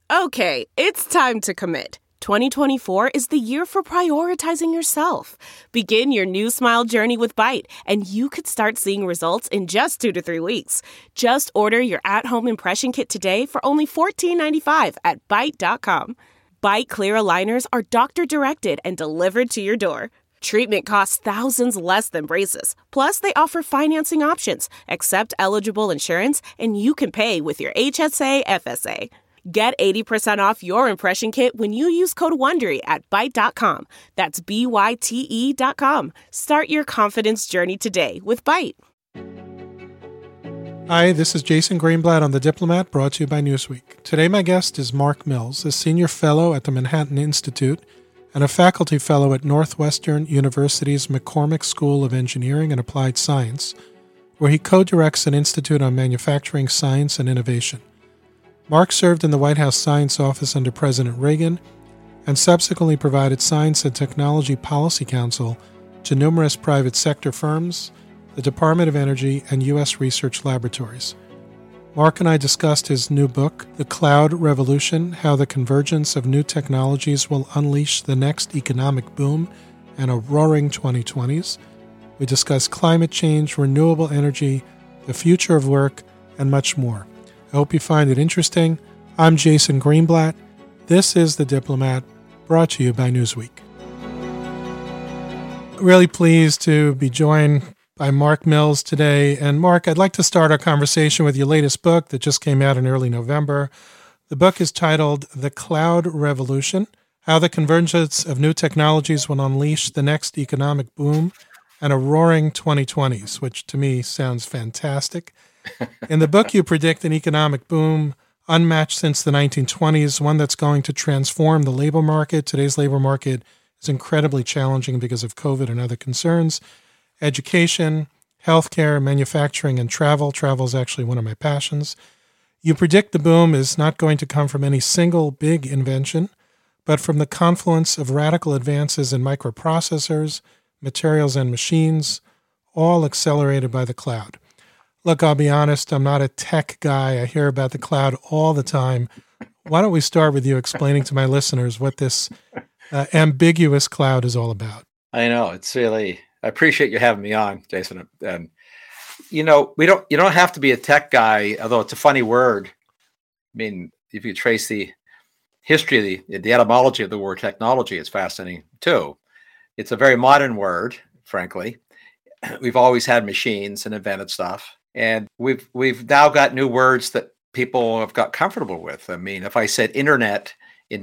Okay, it's time to commit. 2024 is the year for prioritizing yourself. Begin your new smile journey with Byte, and you could start seeing results in just 2 to 3 weeks. Just order your at-home impression kit today for only $14.95 at Byte.com. Byte Clear aligners are doctor-directed and delivered to your door. Treatment costs thousands less than braces. Plus, they offer financing options, accept eligible insurance, and you can pay with your HSA FSA. Get 80% off your impression kit when you use code WONDERY at Byte.com. That's BYTE.com. Start your confidence journey today with Byte. Hi, this is Jason Greenblatt on The Diplomat, brought to you by Newsweek. Today my guest is Mark Mills, a senior fellow at the Manhattan Institute and a faculty fellow at Northwestern University's McCormick School of Engineering and Applied Science, where he co-directs an institute on manufacturing science and innovation. Mark served in the White House Science Office under President Reagan and subsequently provided science and technology policy counsel to numerous private sector firms, the Department of Energy, and U.S. research laboratories. Mark and I discussed his new book, The Cloud Revolution: How the Convergence of New Technologies Will Unleash the Next Economic Boom and a Roaring 2020s. We discussed climate change, renewable energy, the future of work, and much more. I hope you find it interesting. I'm Jason Greenblatt. This is The Diplomat, brought to you by Newsweek. Really pleased to be joined by Mark Mills today. And Mark, I'd like to start our conversation with your latest book that just came out in early November. The book is titled The Cloud Revolution: How the Convergence of New Technologies Will Unleash the Next Economic Boom and a Roaring 2020s, which to me sounds fantastic. In the book, you predict an economic boom unmatched since the 1920s, one that's going to transform the labor market. Today's labor market is incredibly challenging because of COVID and other concerns. Education, healthcare, manufacturing, and travel. Travel is actually one of my passions. You predict the boom is not going to come from any single big invention, but from the confluence of radical advances in microprocessors, materials, and machines, all accelerated by the cloud. Look, I'll be honest, I'm not a tech guy. I hear about the cloud all the time. Why don't we start with you explaining to my listeners what this ambiguous cloud is all about? I know, it's really, I appreciate you having me on, Jason. And, you don't have to be a tech guy, although it's a funny word. I mean, if you trace the history of the etymology of the word technology, it's fascinating too. It's a very modern word, frankly. We've always had machines and invented stuff. And we've now got new words that people have got comfortable with. I mean, if I said internet in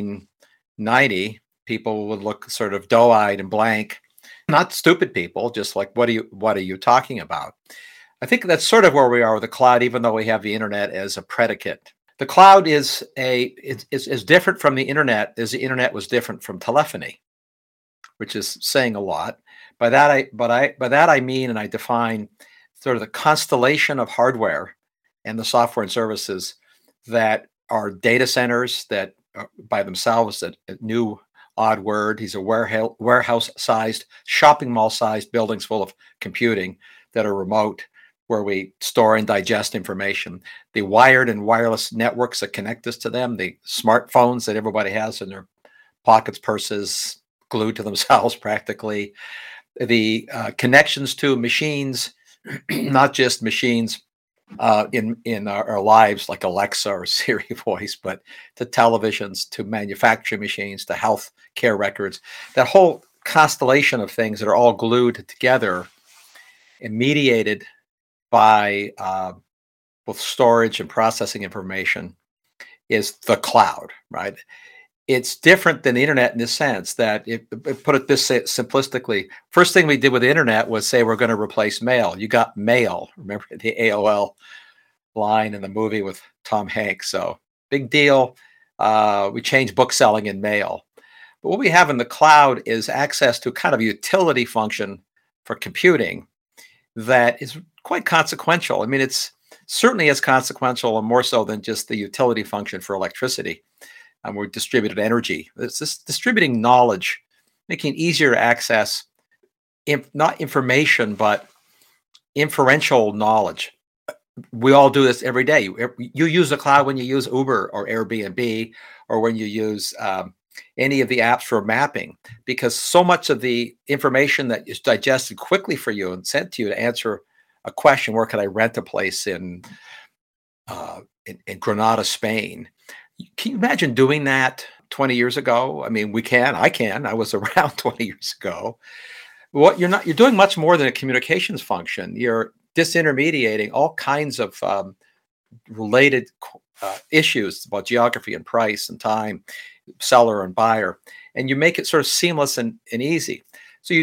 1990, people would look sort of doe-eyed and blank. Not stupid people, just like, what are you talking about? I think that's sort of where we are with the cloud, even though we have the internet as a predicate. The cloud is different from the internet as the internet was different from telephony, which is saying a lot. By that I mean, and I define sort of the constellation of hardware and the software and services that are data centers that are by themselves, a new odd word. These are warehouse-sized, shopping mall-sized buildings full of computing that are remote, where we store and digest information. The wired and wireless networks that connect us to them, the smartphones that everybody has in their pockets, purses, glued to themselves practically, the connections to machines, not just machines in our lives like Alexa or Siri voice, but to televisions, to manufacturing machines, to health care records, that whole constellation of things that are all glued together and mediated by both storage and processing information is the cloud, right? It's different than the internet in the sense that, put it this simplistically, first thing we did with the internet was say we're going to replace mail. You got mail. Remember the AOL line in the movie with Tom Hanks? So big deal. We changed book selling in mail. But what we have in the cloud is access to kind of a utility function for computing that is quite consequential. I mean, it's certainly as consequential and more so than just the utility function for electricity. We're distributed energy. It's this distributing knowledge, making it easier to access, not information, but inferential knowledge. we all do this every day. You use the cloud when you use Uber or Airbnb, or when you use any of the apps for mapping, because so much of the information that is digested quickly for you and sent to you to answer a question, where can I rent a place in Granada, Spain? Can you imagine doing that 20 years ago? I mean, I can. I was around 20 years ago. You're doing much more than a communications function. You're disintermediating all kinds of related issues about geography and price and time, seller and buyer, and you make it sort of seamless and easy. So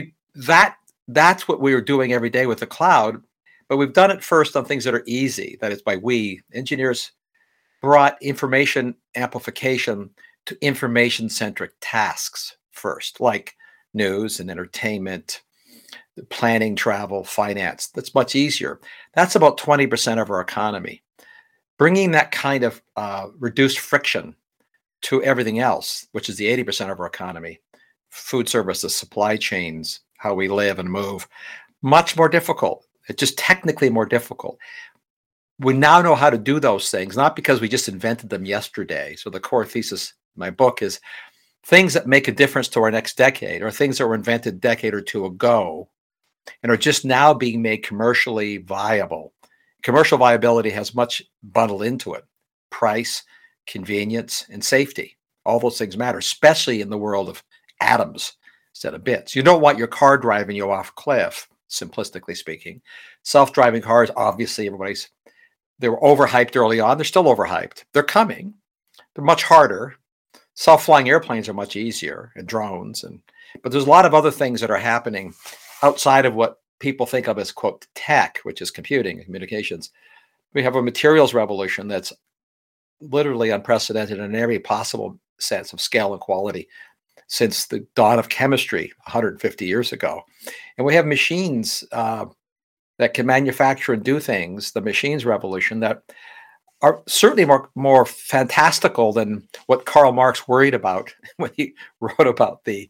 that's what we are doing every day with the cloud, but we've done it first on things that are easy. That is, engineers brought information amplification to information-centric tasks first, like news and entertainment, planning, travel, finance. That's much easier. That's about 20% of our economy. Bringing that kind of reduced friction to everything else, which is the 80% of our economy, food services, supply chains, how we live and move, much more difficult. It's just technically more difficult. We now know how to do those things, not because we just invented them yesterday. So the core thesis of my book is things that make a difference to our next decade, or things that were invented a decade or two ago and are just now being made commercially viable. Commercial viability has much bundled into it: price, convenience, and safety. All those things matter, especially in the world of atoms instead of bits. You don't want your car driving you off a cliff, simplistically speaking. Self-driving cars, obviously, they were overhyped early on. They're still overhyped. They're coming. They're much harder. Self-flying airplanes are much easier, and drones. But there's a lot of other things that are happening outside of what people think of as, quote, tech, which is computing and communications. We have a materials revolution that's literally unprecedented in every possible sense of scale and quality since the dawn of chemistry 150 years ago. And we have machines that can manufacture and do things, the machines revolution, that are certainly more fantastical than what Karl Marx worried about when he wrote about the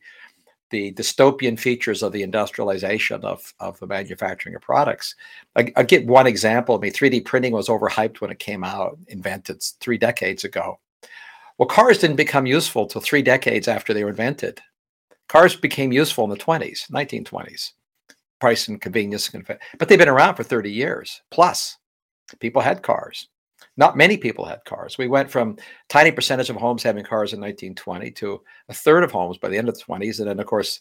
dystopian features of the industrialization of the manufacturing of products. I get one example. I mean, 3D printing was overhyped when it came out, invented 3 decades ago. Well, cars didn't become useful till 3 decades after they were invented. Cars became useful in the 1920s. Price and convenience, but they've been around for 30 years plus. People had cars. Not many people had cars. We went from a tiny percentage of homes having cars in 1920 to a third of homes by the end of the 20s. And then, of course,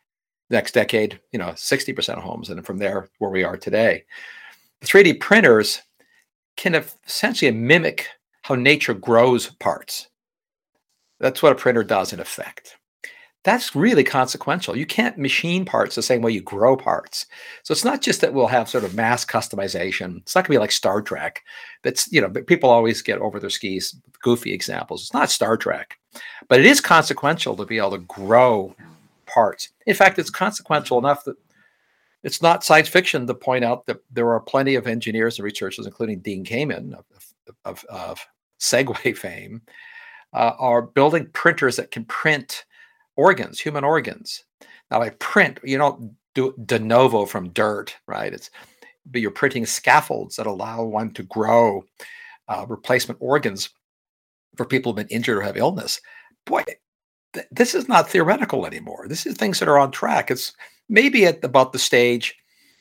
next decade, 60% of homes. And from there, where we are today. The 3D printers can essentially mimic how nature grows parts. That's what a printer does in effect. That's really consequential. You can't machine parts the same way you grow parts. So it's not just that we'll have sort of mass customization. It's not going to be like Star Trek. That's, people always get over their skis, goofy examples. It's not Star Trek, but it is consequential to be able to grow parts. In fact, it's consequential enough that it's not science fiction to point out that there are plenty of engineers and researchers, including Dean Kamen of Segway fame, are building printers that can print organs, human organs. Now, by print, you don't do de novo from dirt, right? But you're printing scaffolds that allow one to grow replacement organs for people who've been injured or have illness. Boy, this is not theoretical anymore. This is things that are on track. It's maybe at about the stage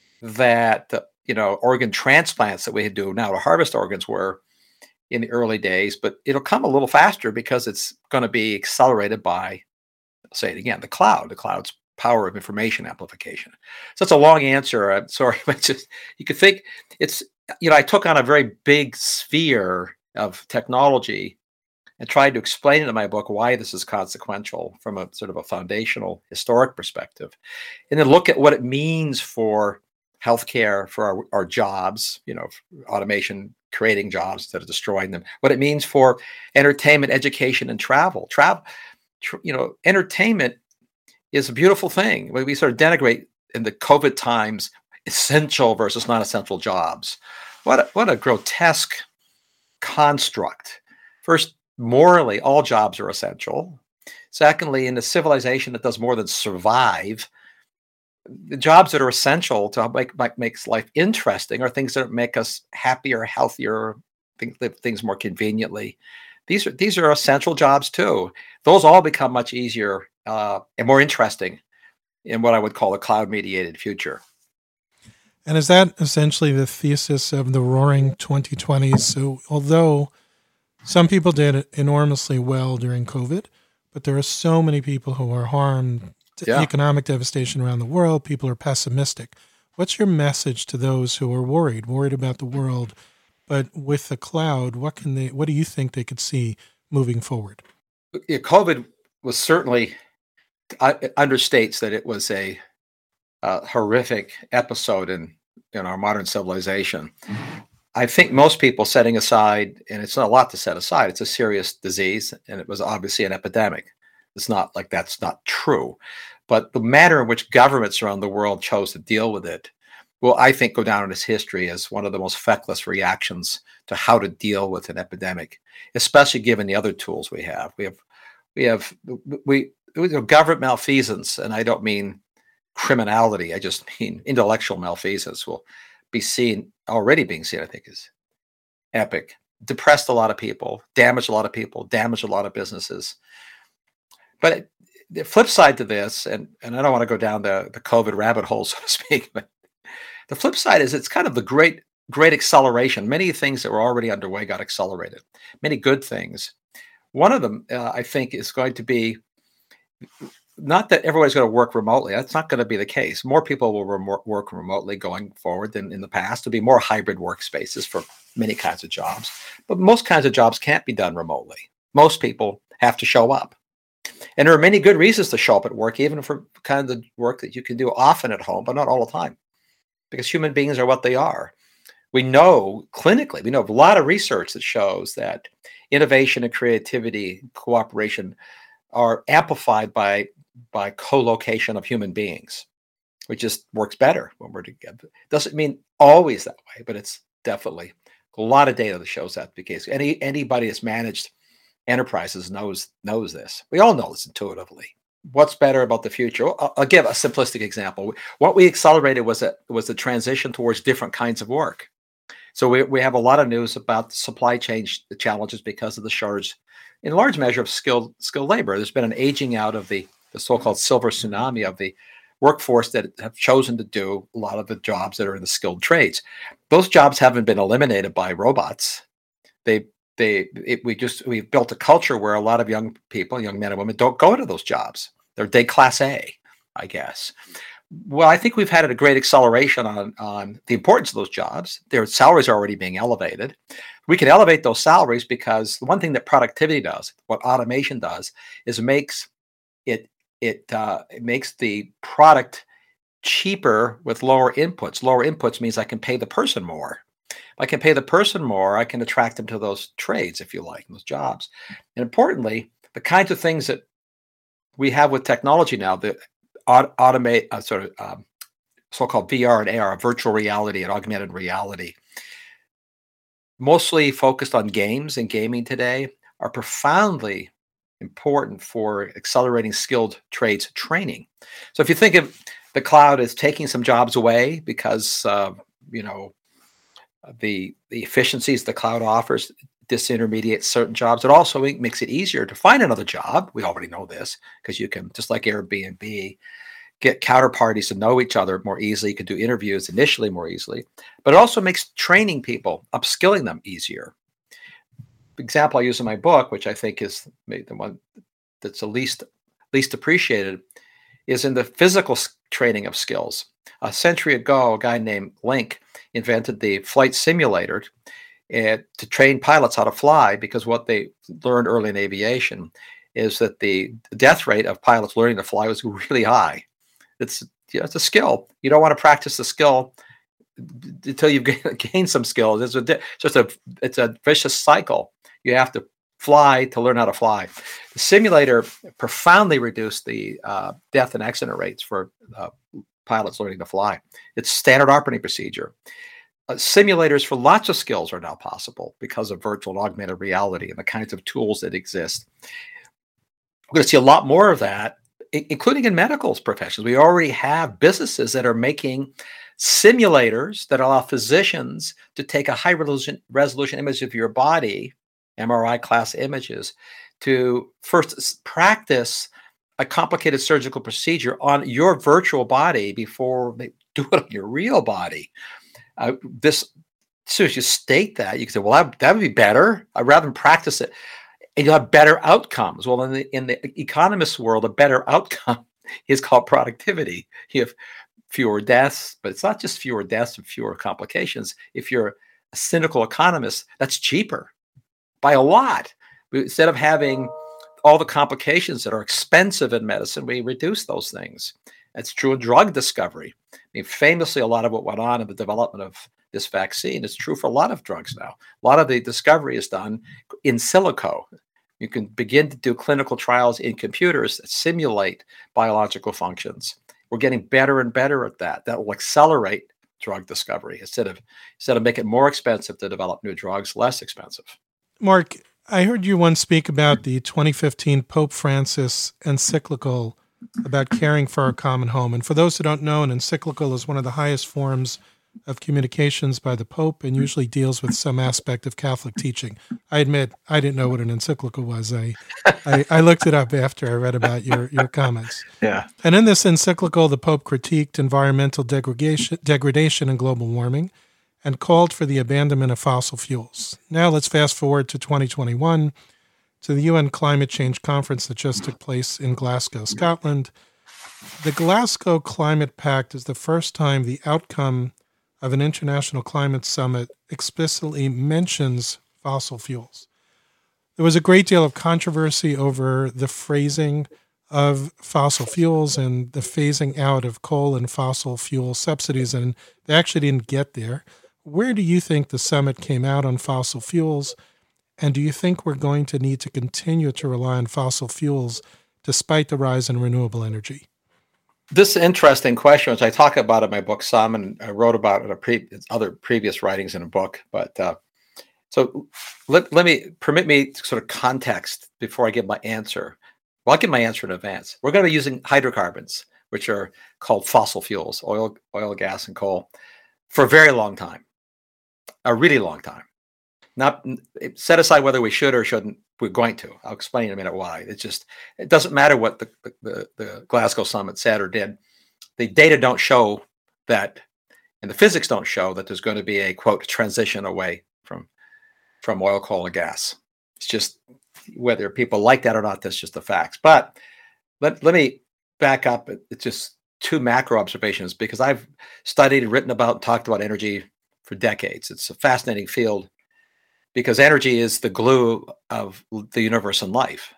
that organ transplants that we do now to harvest organs were in the early days, but it'll come a little faster because it's going to be accelerated by, I'll say it again, the cloud's power of information amplification. So it's a long answer. I'm sorry, but just you could think it's, I took on a very big sphere of technology and tried to explain in my book why this is consequential from a sort of a foundational historic perspective. And then look at what it means for healthcare, for our jobs, automation creating jobs instead of destroying them, what it means for entertainment, education, and travel. Entertainment is a beautiful thing. We sort of denigrate in the COVID times essential versus non-essential jobs. What a grotesque construct. First, morally, all jobs are essential. Secondly, in a civilization that does more than survive, the jobs that are essential to makes life interesting are things that make us happier, healthier, live things more conveniently. These are essential jobs too. Those all become much easier and more interesting in what I would call a cloud-mediated future. And is that essentially the thesis of the Roaring 2020s? So although some people did enormously well during COVID, but there are so many people who are harmed, economic devastation around the world, people are pessimistic. What's your message to those who are worried about the world, but with the cloud, what do you think they could see moving forward? Yeah, COVID was certainly understates that it was a horrific episode in our modern civilization. I think most people setting aside, and it's not a lot to set aside, it's a serious disease, and it was obviously an epidemic. It's not like that's not true. But the manner in which governments around the world chose to deal with it will, I think, go down in its history as one of the most feckless reactions to how to deal with an epidemic, especially given the other tools we have. We have government malfeasance, and I don't mean criminality. I just mean intellectual malfeasance will be already being seen, I think, is epic. Depressed a lot of people, damaged a lot of businesses. But the flip side to this, and I don't want to go down the COVID rabbit hole, so to speak, but the flip side is it's kind of the great acceleration. Many things that were already underway got accelerated. Many good things. One of them, I think, is going to be not that everybody's going to work remotely. That's not going to be the case. More people will work remotely going forward than in the past. There'll be more hybrid workspaces for many kinds of jobs. But most kinds of jobs can't be done remotely. Most people have to show up. And there are many good reasons to show up at work, even for kind of the work that you can do often at home, but not all the time. Because human beings are what they are. We know clinically, we know a lot of research that shows that innovation and creativity, cooperation are amplified by co-location of human beings, which just works better when we're together. Doesn't mean always that way, but it's definitely a lot of data that shows that to be the case. Anybody that's managed enterprises knows this. We all know this intuitively. What's better about the future? I'll give a simplistic example. What we accelerated was the transition towards different kinds of work. So we have a lot of news about the supply chain challenges because of the shortage, in large measure, of skilled labor. There's been an aging out of the so-called silver tsunami of the workforce that have chosen to do a lot of the jobs that are in the skilled trades. Those jobs haven't been eliminated by robots. We've built a culture where a lot of young people, young men and women, don't go to those jobs. They're class A, I guess. Well, I think we've had a great acceleration on the importance of those jobs. Their salaries are already being elevated. We can elevate those salaries because the one thing that productivity does, what automation does, is it makes the product cheaper with lower inputs. Lower inputs means I can pay the person more. If I can pay the person more, I can attract them to those trades, if you like, those jobs. And importantly, the kinds of things that we have with technology now that automate so-called VR and AR, virtual reality and augmented reality, mostly focused on games and gaming today, are profoundly important for accelerating skilled trades training. So if you think of the cloud as taking some jobs away because the efficiencies the cloud offers disintermediate certain jobs, it also makes it easier to find another job. We already know this because you can, just like Airbnb, get counterparties to know each other more easily. You can do interviews initially more easily, but it also makes training people, upskilling them easier. The example I use in my book, which I think is the one that's the least appreciated, is in the physical training of skills. A century ago, a guy named Link invented the flight simulator to train pilots how to fly, because what they learned early in aviation is that the death rate of pilots learning to fly was really high. It's a skill. You don't want to practice the skill until you've gained some skills. It's a vicious cycle. You have to fly to learn how to fly. The simulator profoundly reduced the death and accident rates for pilots learning to fly. It's standard operating procedure. Simulators for lots of skills are now possible because of virtual and augmented reality and the kinds of tools that exist. We're going to see a lot more of that including in medical professions. We already have businesses that are making simulators that allow physicians to take a high resolution image of your body, MRI class images, to first practice a complicated surgical procedure on your virtual body before they do it on your real body. So if you state that, you can say, well, that would be better. I'd rather than practice it. And you'll have better outcomes. Well, in the economist world, a better outcome is called productivity. You have fewer deaths, but it's not just fewer deaths and fewer complications. If you're a cynical economist, that's cheaper by a lot. Instead of having all the complications that are expensive in medicine, we reduce those things. That's true in drug discovery. I mean, famously, a lot of what went on in the development of this vaccine is true for a lot of drugs now. A lot of the discovery is done in silico. You can begin to do clinical trials in computers that simulate biological functions. We're getting better and better at that. That will accelerate drug discovery instead of make it more expensive to develop new drugs, less expensive. Mark, I heard you once speak about the 2015 Pope Francis encyclical about caring for our common home. And for those who don't know, an encyclical is one of the highest forms of communications by the Pope and usually deals with some aspect of Catholic teaching. I admit I didn't know what an encyclical was. I looked it up after I read about your comments. Yeah. And in this encyclical, the Pope critiqued environmental degradation and global warming and called for the abandonment of fossil fuels. Now let's fast forward to 2021, to the UN Climate Change Conference that just took place in Glasgow, Scotland. The Glasgow Climate Pact is the first time the outcome of an international climate summit explicitly mentions fossil fuels. There was a great deal of controversy over the phrasing of fossil fuels and the phasing out of coal and fossil fuel subsidies, and they actually didn't get there. Where do you think the summit came out on fossil fuels, and do you think we're going to need to continue to rely on fossil fuels despite the rise in renewable energy? This interesting question, which I talk about in my book some, and I wrote about in other previous writings in a book. But so permit me sort of context before I give my answer. Well, I'll give my answer in advance. We're going to be using hydrocarbons, which are called fossil fuels, oil, gas, and coal, for a very long time, a really long time. Not set aside whether we should or shouldn't. We're going to. I'll explain in a minute why. It doesn't matter what the Glasgow summit said or did. The data don't show that, and the physics don't show that there's going to be a, quote, transition away from oil, coal, and gas. It's just whether people like that or not, that's just the facts. But let me back up. It's just two macro observations because I've studied and written about and talked about energy for decades. It's a fascinating field, because energy is the glue of the universe and life.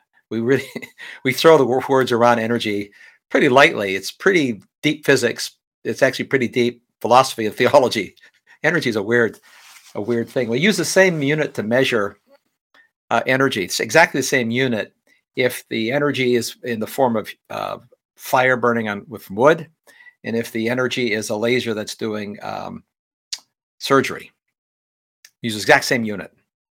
We throw the words around energy pretty lightly. It's pretty deep physics. It's actually pretty deep philosophy and theology. Energy is a weird thing. We use the same unit to measure energy. It's exactly the same unit if the energy is in the form of fire burning with wood, and if the energy is a laser that's doing surgery. Use the exact same unit.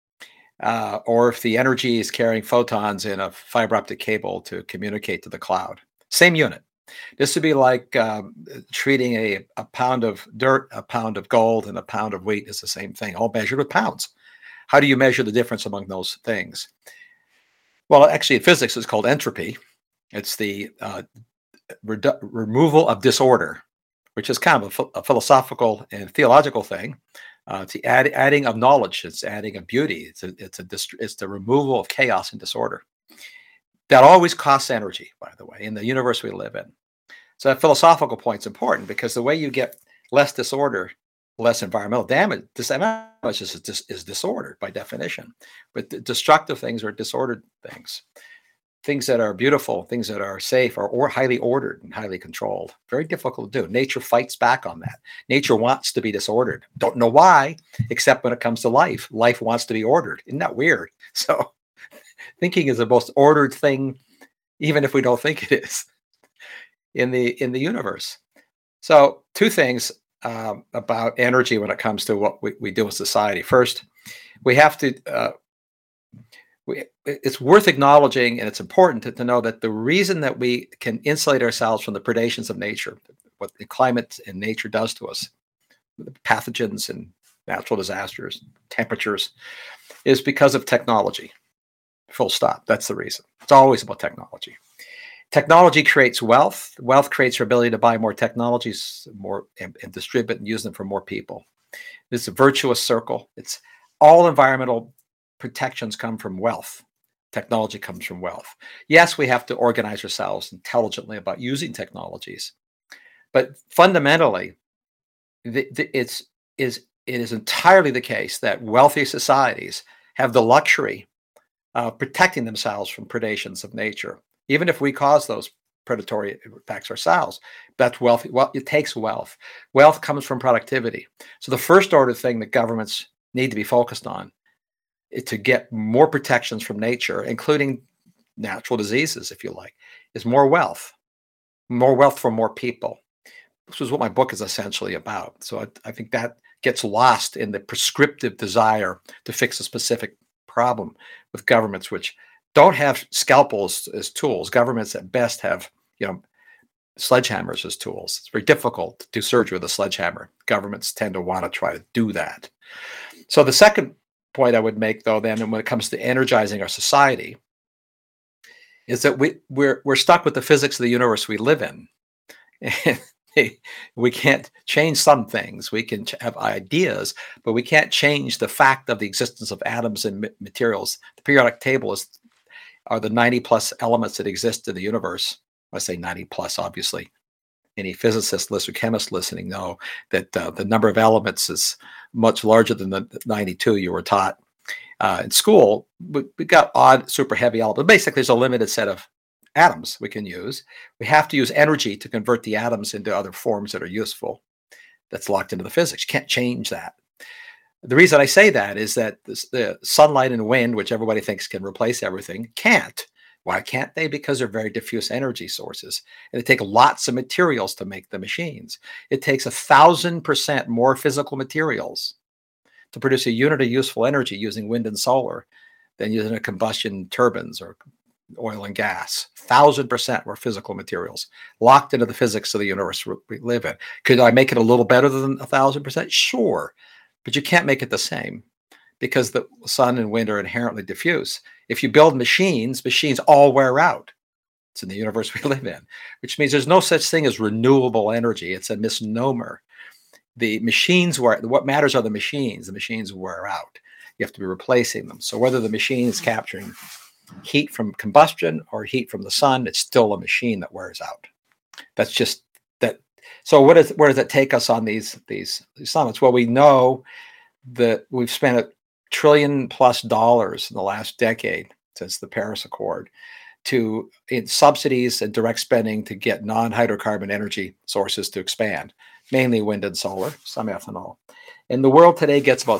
Or if the energy is carrying photons in a fiber optic cable to communicate to the cloud. Same unit. This would be like treating a pound of dirt, a pound of gold, and a pound of wheat is the same thing, all measured with pounds. How do you measure the difference among those things? Well, actually, in physics, it's called entropy. It's the removal of disorder, which is kind of a philosophical and theological thing. It's the adding of knowledge. It's adding of beauty. It's the removal of chaos and disorder. That always costs energy, by the way, in the universe we live in. So that philosophical point is important because the way you get less disorder, less environmental damage, damage is disordered by definition. But the destructive things are disordered things. Things that are beautiful, things that are safe, are highly ordered and highly controlled. Very difficult to do. Nature fights back on that. Nature wants to be disordered. Don't know why, except when it comes to life. Life wants to be ordered. Isn't that weird? So thinking is the most ordered thing, even if we don't think it is, in the universe. So two things about energy when it comes to what we do in society. First, we have to it's worth acknowledging, and it's important to know that the reason that we can insulate ourselves from the predations of nature, what the climate and nature does to us, the pathogens and natural disasters, temperatures, is because of technology. Full stop. That's the reason. It's always about technology. Technology creates wealth. Wealth creates your ability to buy more technologies, more and distribute and use them for more people. It's a virtuous circle. It's all environmental protections come from wealth. Technology comes from wealth. Yes, we have to organize ourselves intelligently about using technologies, but fundamentally, it is entirely the case that wealthy societies have the luxury of protecting themselves from predations of nature, even if we cause those predatory attacks ourselves. That's wealthy. Well, it takes wealth. Wealth comes from productivity. So the first order thing that governments need to be focused on is to get more protections from nature, including natural diseases, if you like, is more wealth for more people. This is what my book is essentially about. So I think that gets lost in the prescriptive desire to fix a specific problem with governments, which don't have scalpels as tools. Governments at best have, sledgehammers as tools. It's very difficult to do surgery with a sledgehammer. Governments tend to want to try to do that. So the second point I would make, though, then, when it comes to energizing our society, is that we're stuck with the physics of the universe we live in. We can't change some things. We can have ideas, but we can't change the fact of the existence of atoms and materials. The periodic table are the 90 plus elements that exist in the universe. I say 90 plus, obviously. Any physicist or chemist listening know that the number of elements is much larger than the 92 you were taught in school. We got odd, super heavy elements. Basically, there's a limited set of atoms we can use. We have to use energy to convert the atoms into other forms that are useful. That's locked into the physics. You can't change that. The reason I say that is that the sunlight and wind, which everybody thinks can replace everything, can't. Why can't they? Because they're very diffuse energy sources. And they take lots of materials to make the machines. It takes 1,000% more physical materials to produce a unit of useful energy using wind and solar than using a combustion turbines or oil and gas. 1,000% more physical materials locked into the physics of the universe we live in. Could I make it a little better than 1,000%? Sure. But you can't make it the same because the sun and wind are inherently diffuse. If you build machines all wear out. It's in the universe we live in, which means there's no such thing as renewable energy. It's a misnomer. The machines what matters are the machines. The machines wear out. You have to be replacing them. So whether the machine is capturing heat from combustion or heat from the sun, it's still a machine that wears out. That's just that. So where does that take us on these summits? Well, we know that we've spent $1 trillion+ in the last decade since the Paris Accord in subsidies and direct spending to get non-hydrocarbon energy sources to expand, mainly wind and solar, some ethanol. And the world today gets about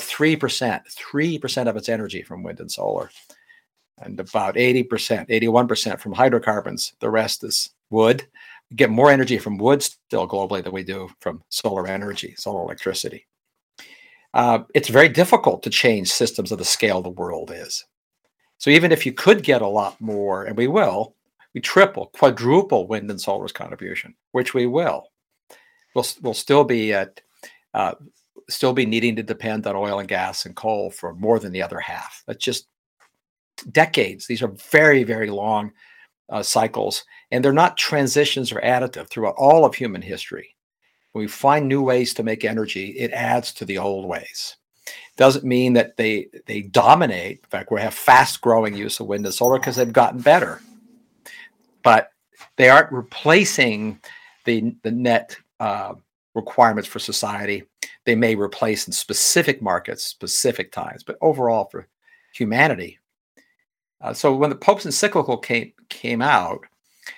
3% of its energy from wind and solar, and about 81% from hydrocarbons. The rest is wood. We get more energy from wood still globally than we do from solar energy, solar electricity. It's very difficult to change systems of the scale the world is. So even if you could get a lot more, and we will, we triple, quadruple wind and solar's contribution, which we will. We'll still be needing to depend on oil and gas and coal for more than the other half. That's just decades. These are very, very long cycles, and they're not transitions or additive throughout all of human history. When we find new ways to make energy, it adds to the old ways. Doesn't mean that they dominate. In fact, we have fast growing use of wind and solar because they've gotten better, but they aren't replacing the net requirements for society. They may replace in specific markets, specific times, but overall for humanity. So when the Pope's encyclical came out,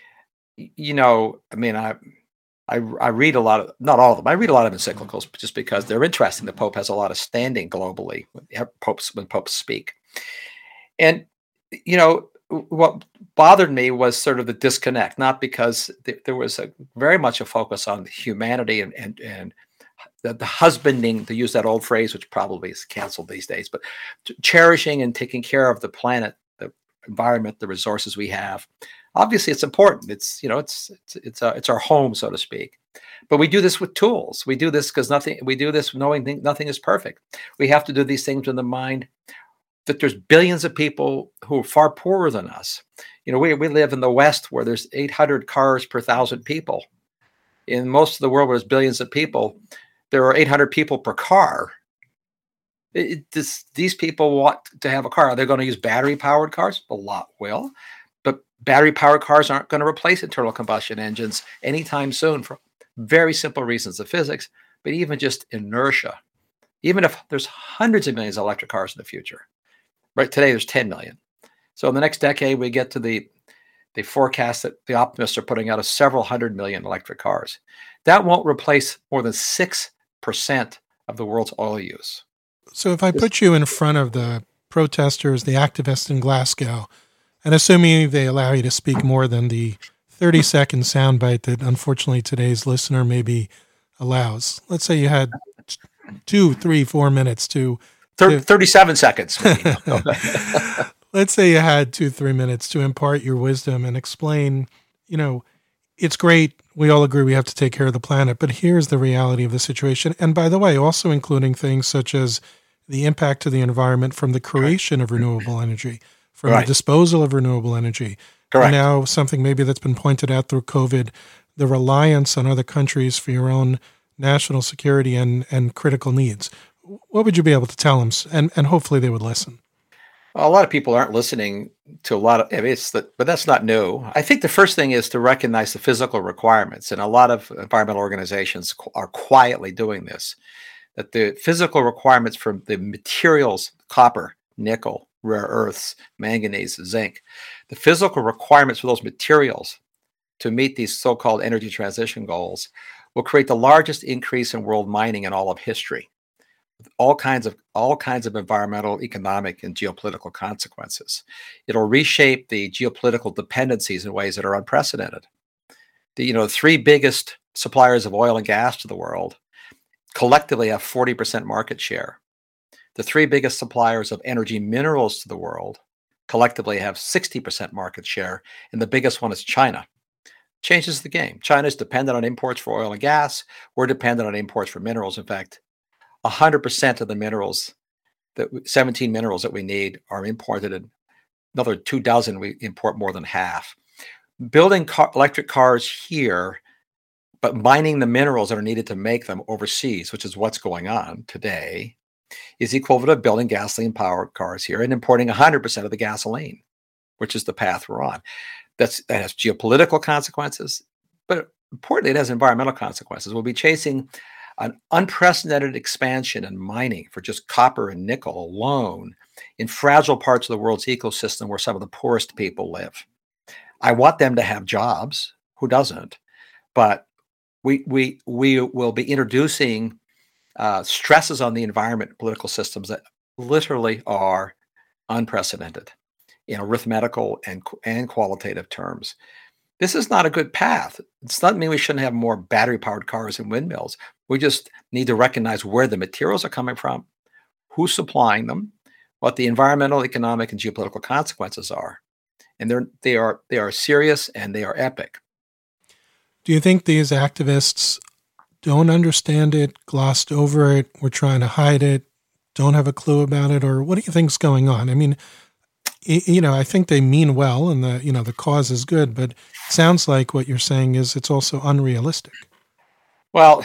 I read a lot of, not all of them, I read a lot of encyclicals just because they're interesting. The Pope has a lot of standing globally when popes speak. And, what bothered me was sort of the disconnect, not because there was very much a focus on humanity and the husbanding, to use that old phrase, which probably is canceled these days, but cherishing and taking care of the planet environment, the resources we have. Obviously, it's important. It's our home, so to speak. But we do this with tools. We do this because we do this knowing nothing is perfect. We have to do these things with the mind that there's billions of people who are far poorer than us. We live in the West where there's 800 cars per 1,000 people. In most of the world where there's billions of people, there are 800 people per car. These people want to have a car. Are they going to use battery-powered cars? A lot will. But battery-powered cars aren't going to replace internal combustion engines anytime soon for very simple reasons of physics, but even just inertia. Even if there's hundreds of millions of electric cars in the future. Right today, there's 10 million. So in the next decade, we get to the forecast that the optimists are putting out of several 100 million electric cars. That won't replace more than 6% of the world's oil use. So if I put you in front of the protesters, the activists in Glasgow, and assuming they allow you to speak more than the 30-second soundbite that unfortunately today's listener maybe allows. Let's say you had 2, 3, 4 minutes to 37 seconds. Let's say you had 2, 3 minutes to impart your wisdom and explain, it's great. We all agree we have to take care of the planet, but here's the reality of the situation. And by the way, also including things such as the impact to the environment from the creation of renewable energy, from the disposal of renewable energy. Correct. And now something maybe that's been pointed out through COVID, the reliance on other countries for your own national security and critical needs. What would you be able to tell them? And hopefully they would listen. Well, a lot of people aren't listening to a lot of but that's not new. I think the first thing is to recognize the physical requirements, and a lot of environmental organizations are quietly doing this. That the physical requirements for the materials, copper, nickel, rare earths, manganese, zinc, the physical requirements for those materials to meet these so-called energy transition goals will create the largest increase in world mining in all of history. All kinds of environmental, economic, and geopolitical consequences. It'll reshape the geopolitical dependencies in ways that are unprecedented. The three biggest suppliers of oil and gas to the world collectively have 40% market share. The three biggest suppliers of energy minerals to the world collectively have 60% market share, and the biggest one is China. Changes the game. China is dependent on imports for oil and gas. We're dependent on imports for minerals. In fact, 100% of the minerals, 17 minerals that we need are imported. And another 24, we import more than half. Building electric cars here, but mining the minerals that are needed to make them overseas, which is what's going on today, is equivalent of building gasoline-powered cars here and importing 100% of the gasoline, which is the path we're on. That has geopolitical consequences, but importantly, it has environmental consequences. We'll be chasing an unprecedented expansion in mining for just copper and nickel alone in fragile parts of the world's ecosystem where some of the poorest people live. I want them to have jobs. Who doesn't? But we will be introducing stresses on the environment and political systems that literally are unprecedented in arithmetical and qualitative terms. This is not a good path. It doesn't mean we shouldn't have more battery-powered cars and windmills. We just need to recognize where the materials are coming from, who's supplying them, what the environmental, economic, and geopolitical consequences are. And they are serious and they are epic. Do you think these activists don't understand it, glossed over it, were trying to hide it, don't have a clue about it, or what do you think's going on? I mean, I think they mean well, and the cause is good, but it sounds like what you're saying is it's also unrealistic. Well,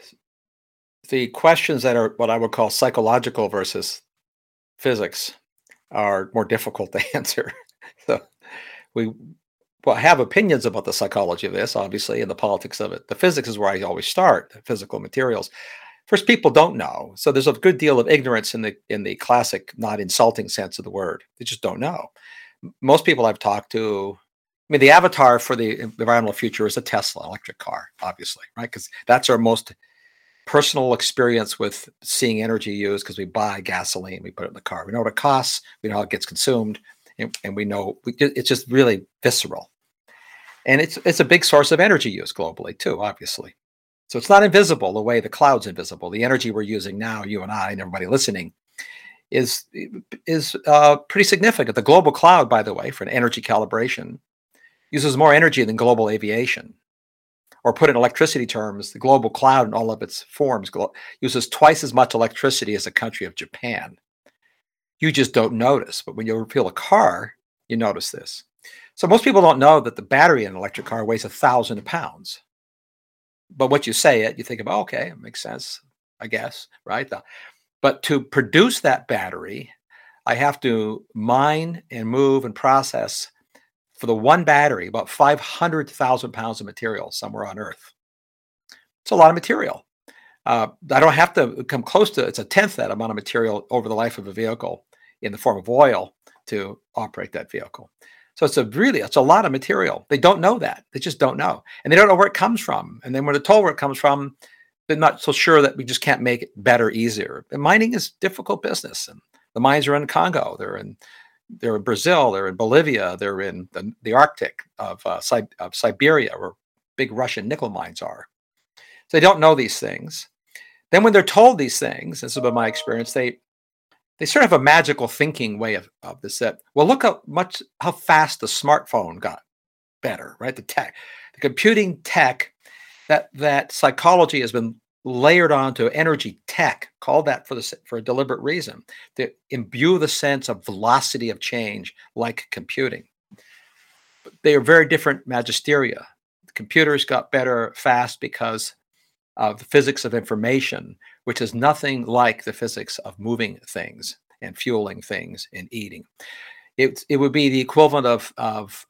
the questions that are what I would call psychological versus physics are more difficult to answer. So we have opinions about the psychology of this, obviously, and the politics of it. The physics is where I always start, the physical materials. First, people don't know. So there's a good deal of ignorance in the classic, not insulting sense of the word. They just don't know. Most people I've talked to, the avatar for the environmental future is a Tesla electric car, obviously, right? Because that's our most personal experience with seeing energy used, because we buy gasoline, we put it in the car. We know what it costs, we know how it gets consumed, and we know it's just really visceral. And it's a big source of energy use globally too, obviously. So it's not invisible the way the cloud's invisible. The energy we're using now, you and I and everybody listening, is pretty significant. The global cloud, by the way, for an energy calibration, uses more energy than global aviation. Or put in electricity terms, the global cloud in all of its forms uses twice as much electricity as the country of Japan. You just don't notice, but when you refuel a car, you notice this. So most people don't know that the battery in an electric car weighs 1,000 pounds. But once you say it, you think about, okay, it makes sense, I guess, right? But to produce that battery, I have to mine and move and process for the one battery about 500,000 pounds of material somewhere on Earth. It's a lot of material. I don't have to come close to it's a tenth that amount of material over the life of a vehicle in the form of oil to operate that vehicle. So it's a lot of material. They don't know that. They just don't know. And they don't know where it comes from. And then when they're told where it comes from, they're not so sure that we just can't make it better, easier. And mining is difficult business. And the mines are in Congo. They're in Brazil. They're in Bolivia. They're in the Arctic of Siberia, where big Russian nickel mines are. So they don't know these things. Then when they're told these things, this has been my experience, they sort of have a magical thinking way of this. That, well, look how fast the smartphone got better, right? The computing tech, that psychology has been layered onto energy tech, called that for a deliberate reason, to imbue the sense of velocity of change like computing. But they are very different magisteria. The computers got better fast because of the physics of information, which is nothing like the physics of moving things and fueling things and eating. It would be the equivalent of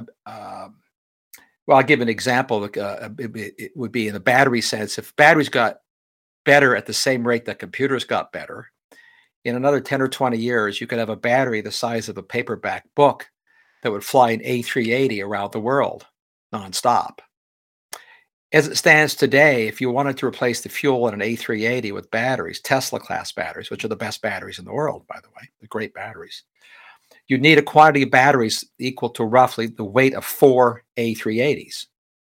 well, I'll give an example. It would be in the battery sense. If batteries got better at the same rate that computers got better, in another 10 or 20 years, you could have a battery the size of a paperback book that would fly an A380 around the world nonstop. As it stands today, if you wanted to replace the fuel in an A380 with batteries, Tesla-class batteries, which are the best batteries in the world, by the way, the great batteries, you need a quantity of batteries equal to roughly the weight of 4 A380s.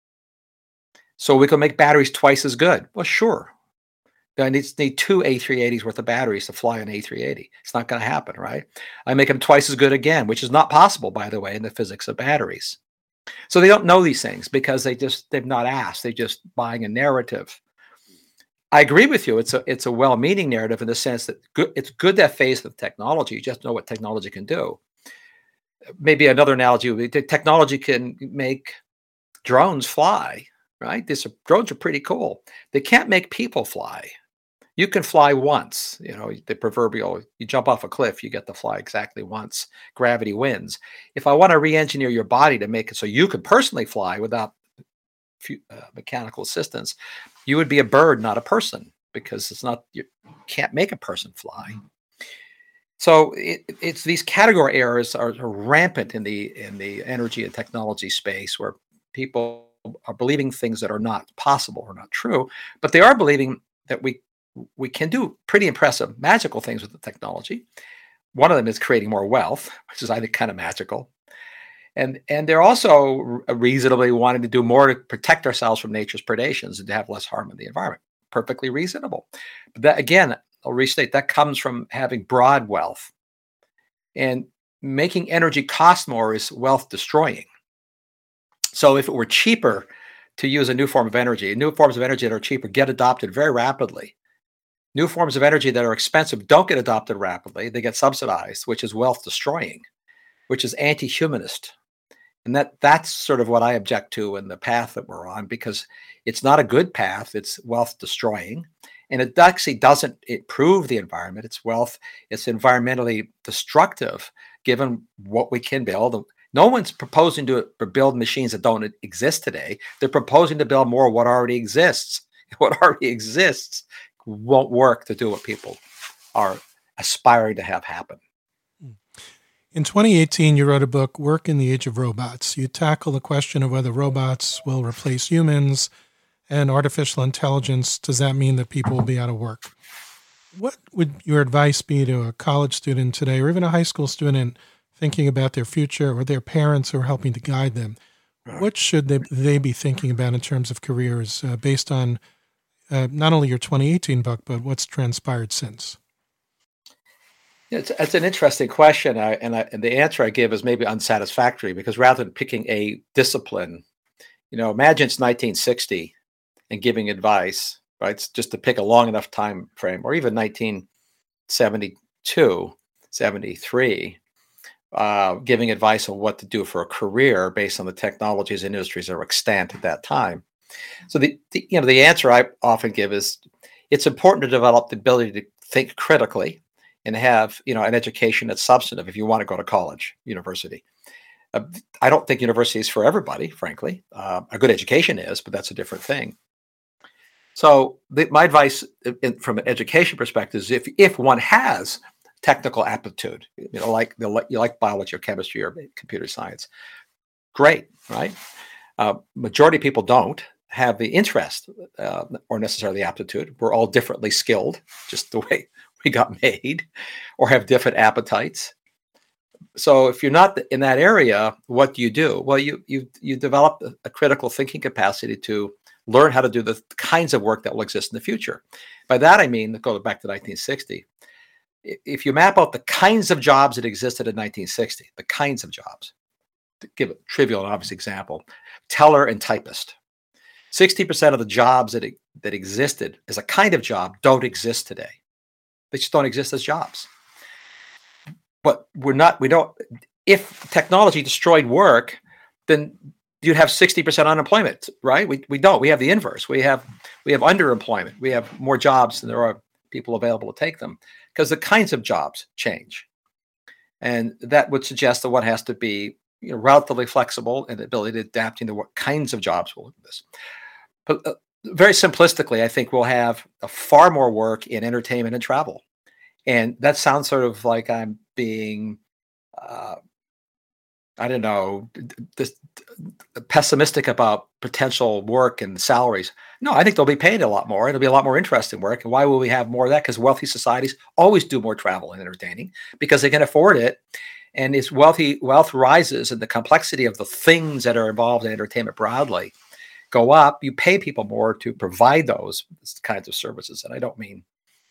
So we can make batteries twice as good. Well, sure. I need 2 A380s worth of batteries to fly an A380. It's not going to happen, right? I make them twice as good again, which is not possible, by the way, in the physics of batteries. So they don't know these things because they've not asked. They're just buying a narrative. I agree with you. It's a well-meaning narrative in the sense that it's good to have faith with technology. You just know what technology can do. Maybe another analogy would be technology can make drones fly, right? Drones are pretty cool. They can't make people fly. You can fly once, the proverbial, you jump off a cliff, you get to fly exactly once. Gravity wins. If I want to re-engineer your body to make it so you could personally fly without mechanical assistance, you would be a bird, not a person, because you can't make a person fly. So it's these category errors are rampant in the energy and technology space, where people are believing things that are not possible or not true, but they are believing that we can do pretty impressive, magical things with the technology. One of them is creating more wealth, which is, I think, kind of magical. And they're also reasonably wanting to do more to protect ourselves from nature's predations and to have less harm in the environment. Perfectly reasonable. But that, again, I'll restate, that comes from having broad wealth. And making energy cost more is wealth destroying. So if it were cheaper to use new forms of energy that are cheaper get adopted very rapidly. New forms of energy that are expensive don't get adopted rapidly. They get subsidized, which is wealth destroying, which is anti-humanist. And that's sort of what I object to in the path that we're on, because it's not a good path. It's wealth destroying. And it actually doesn't improve the environment. It's environmentally destructive, given what we can build. No one's proposing to build machines that don't exist today. They're proposing to build more of what already exists. What already exists won't work to do what people are aspiring to have happen. In 2018, you wrote a book, Work in the Age of Robots. You tackle the question of whether robots will replace humans and artificial intelligence. Does that mean that people will be out of work? What would your advice be to a college student today, or even a high school student thinking about their future, or their parents who are helping to guide them? What should they be thinking about in terms of careers based on not only your 2018 book, but what's transpired since? It's an interesting question, and the answer I give is maybe unsatisfactory because rather than picking a discipline, imagine it's 1960 and giving advice, right? It's just to pick a long enough time frame, or even 1972, 73, giving advice on what to do for a career based on the technologies and industries that were extant at that time. So the answer I often give is it's important to develop the ability to think critically and have an education that's substantive if you want to go to college, university. I don't think university is for everybody, frankly. A good education is, but that's a different thing. So my advice from an education perspective is if one has technical aptitude, like you like biology or chemistry or computer science, great, right? Majority of people don't have the interest or necessarily the aptitude. We're all differently skilled, just the way we got made, or have different appetites. So if you're not in that area, what do you do? Well, you develop a critical thinking capacity to learn how to do the kinds of work that will exist in the future. By that I mean, go back to 1960. If you map out the kinds of jobs that existed in 1960, the kinds of jobs, to give a trivial and obvious example, teller and typist. 60% of the jobs that existed as a kind of job don't exist today. They just don't exist as jobs. But if technology destroyed work, then you'd have 60% unemployment, right? We don't. We have the inverse. We have underemployment. We have more jobs than there are people available to take them because the kinds of jobs change. And that would suggest that one has to be relatively flexible and the ability to adapt into what kinds of jobs will exist. But very simplistically, I think we'll have far more work in entertainment and travel. And that sounds sort of like I'm being, pessimistic about potential work and salaries. No, I think they'll be paid a lot more. It'll be a lot more interesting work. And why will we have more of that? Because wealthy societies always do more travel and entertaining because they can afford it. And as wealth rises and the complexity of the things that are involved in entertainment broadly go up, you pay people more to provide those kinds of services. And I don't mean,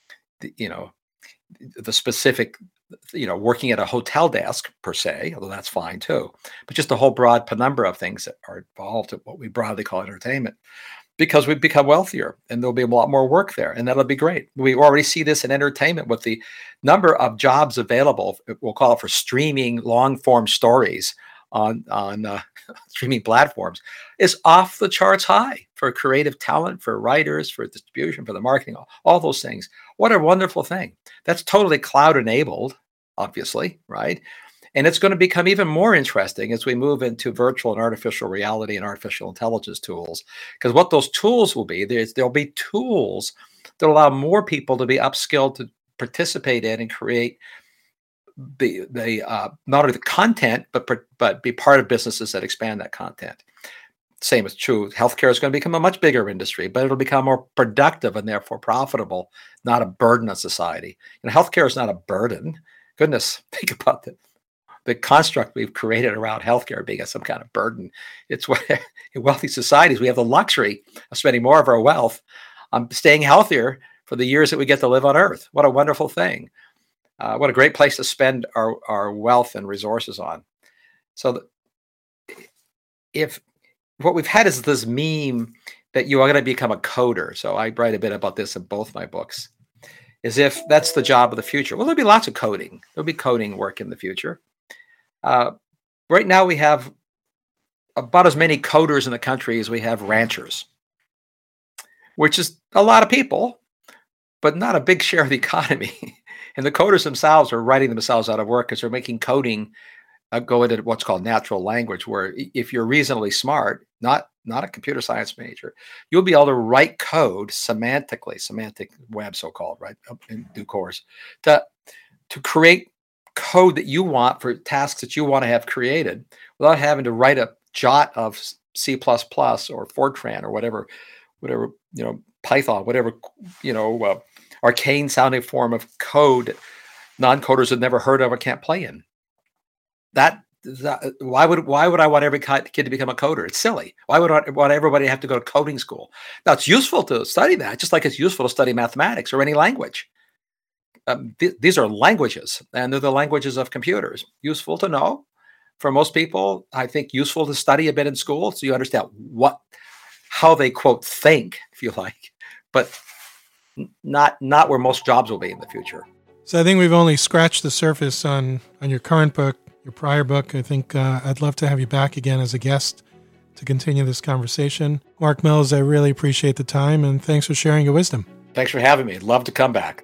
the specific, working at a hotel desk per se, although that's fine too, but just a whole broad penumbra of things that are involved in what we broadly call entertainment, because we've become wealthier and there'll be a lot more work there. And that'll be great. We already see this in entertainment with the number of jobs available. We'll call it for streaming long form stories on streaming platforms is off the charts high for creative talent, for writers, for distribution, for the marketing, all those things. What a wonderful thing. That's totally cloud enabled, obviously, right? And it's going to become even more interesting as we move into virtual and artificial reality and artificial intelligence tools. Because what those tools will be, there'll be tools that allow more people to be upskilled to participate in and create the not only the content, but be part of businesses that expand that content. Same is true. Healthcare is going to become a much bigger industry, but it'll become more productive and therefore profitable, not a burden on society. Healthcare is not a burden. Goodness, think about the construct we've created around healthcare being some kind of burden. It's what in wealthy societies, we have the luxury of spending more of our wealth on staying healthier for the years that we get to live on Earth. What a wonderful thing. What a great place to spend our wealth and resources on. So if what we've had is this meme that you are going to become a coder. So I write a bit about this in both my books, as if that's the job of the future. Well, there'll be lots of coding. There'll be coding work in the future. Right now we have about as many coders in the country as we have ranchers, which is a lot of people, but not a big share of the economy. And the coders themselves are writing themselves out of work because they're making coding go into what's called natural language, where if you're reasonably smart, not a computer science major, you'll be able to write code semantic web, so-called, right, in due course, to create code that you want for tasks that you want to have created without having to write a jot of C++ or Fortran or whatever, Python, whatever, arcane sounding form of code non-coders have never heard of or can't play in. Why would I want every kid to become a coder? It's silly. Why would I want everybody to have to go to coding school? Now, it's useful to study that, just like it's useful to study mathematics or any language. these are languages, and they're the languages of computers. Useful to know for most people. I think useful to study a bit in school so you understand how they, quote, think, if you like, but not where most jobs will be in the future. So I think we've only scratched the surface on your current book, your prior book. I think I'd love to have you back again as a guest to continue this conversation. Mark Mills, I really appreciate the time, and thanks for sharing your wisdom. Thanks for having me. Love to come back.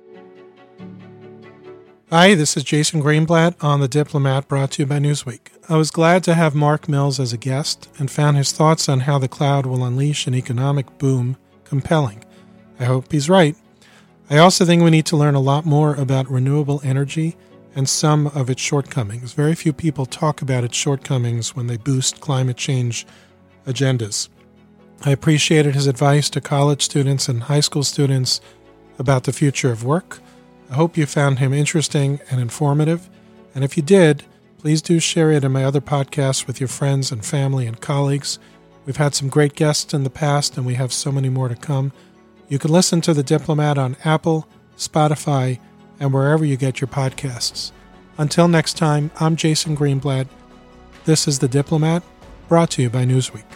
Hi, this is Jason Greenblatt on The Diplomat, brought to you by Newsweek. I was glad to have Mark Mills as a guest and found his thoughts on how the cloud will unleash an economic boom compelling. I hope he's right. I also think we need to learn a lot more about renewable energy and some of its shortcomings. Very few people talk about its shortcomings when they boost climate change agendas. I appreciated his advice to college students and high school students about the future of work. I hope you found him interesting and informative, and if you did, please do share it in my other podcasts with your friends and family and colleagues. We've had some great guests in the past, and we have so many more to come. You can listen to The Diplomat on Apple, Spotify, and wherever you get your podcasts. Until next time, I'm Jason Greenblatt. This is The Diplomat, brought to you by Newsweek.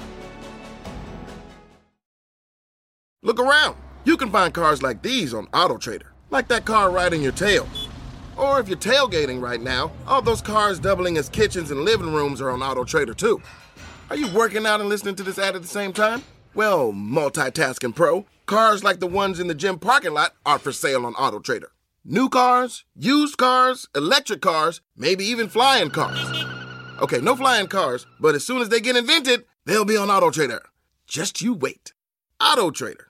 Look around. You can find cars like these on AutoTrader, like that car right in your tail. Or if you're tailgating right now, all those cars doubling as kitchens and living rooms are on AutoTrader too. Are you working out and listening to this ad at the same time? Well, multitasking pro, cars like the ones in the gym parking lot are for sale on AutoTrader. New cars, used cars, electric cars, maybe even flying cars. Okay, no flying cars, but as soon as they get invented, they'll be on AutoTrader. Just you wait. AutoTrader.